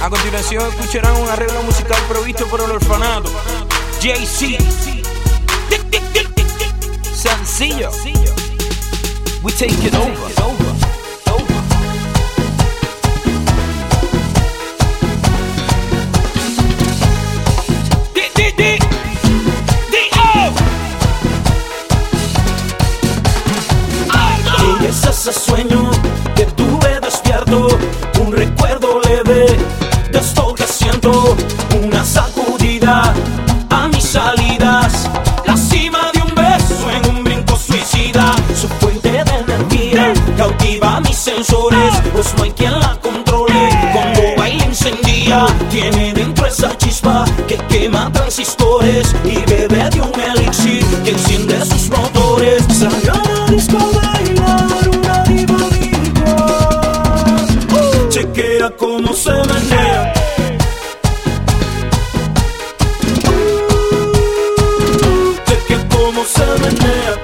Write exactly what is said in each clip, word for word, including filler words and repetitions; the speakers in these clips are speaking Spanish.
A continuación escucharán un arreglo musical provisto por el orfanato Jay-Z. Sencillo. We take it over. Y es ese sueño que tuve despierto, un recuerdo leve de esto que siento, una sacudida a mis salidas, la cima de un beso en un brinco suicida, su fuente de energía cautiva mis sensores, pues no hay quien la controle, cuando baila incendia, tiene dentro esa chispa que quema transistores y bebe de un elixir que enciende sus motores. Salió a la disco a bailar una diva virtual, uh, chequea cómo se menea, uh, chequea cómo se menea,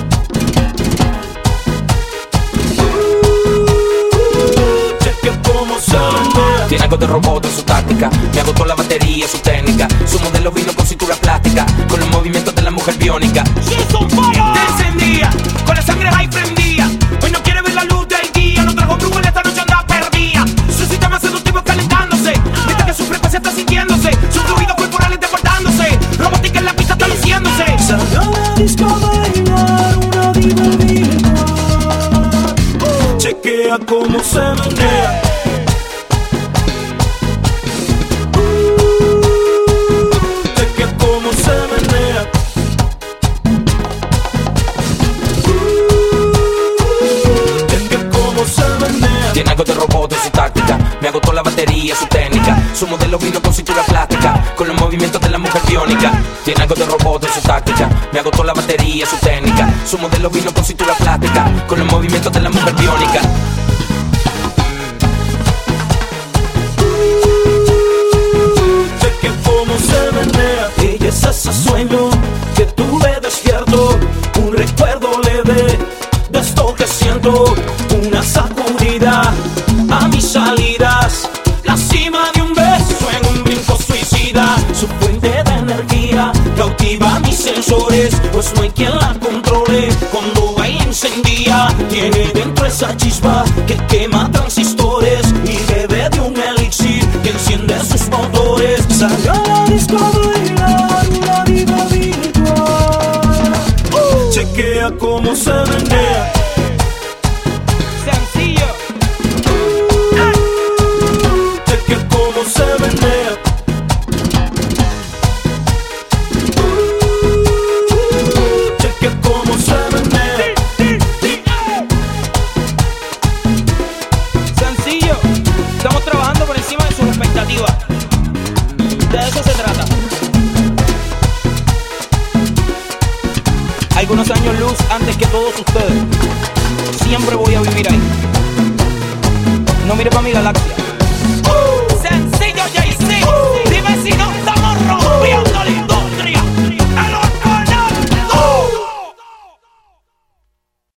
uh, chequea cómo se menea. Tiene algo de robot en su táctica, me agotó la batería, su técnica, su modelo vino con cintura plástica, con los movimientos de la mujer biónica. Te encendía, con la sangre ahí prendía. Hoy no quiere ver la luz del día, no trajo brujo en esta noche anda perdida. Su sistema seductivo calentándose, mientras que su frecuencia está sintiéndose, su fluido corporal está portándose, robótica en la pista está luciéndose. Salió a la disco a bailar una diva virtual, uh, chequea cómo se menea, tiene algo de robot en su táctica, me agotó la batería, su técnica, su modelo vino con cintura plástica, con los movimientos de la mujer biónica. Tiene algo de robot en su táctica, me agotó la batería, su técnica, su modelo vino con cintura plástica, con los movimientos de la mujer biónica. cheque cómo se menea. Ella es ese sueño que tuve despierto, un recuerdo leve de esto que siento, una sacudida a mis salidas, la cima de un beso en un brinco suicida, su fuente de energía cautiva mis sensores, pues no hay quien la controle, cuando baila encendía, tiene dentro esa chispa que quema transistores y bebe de un elixir que enciende sus motores. Salió a la disco a bailar una diva virtual, uh, chequea cómo se menea, Sencillo. chequea cómo se menea, uh, chequea cómo se menea. Sencillo. Estamos trabajando por encima de sus expectativas. De eso se trata. Algunos años luz antes que todos ustedes. Siempre voy a vivir ahí. No mire pa' mi galaxia. Sencillo, Jay-Z. Dime si no.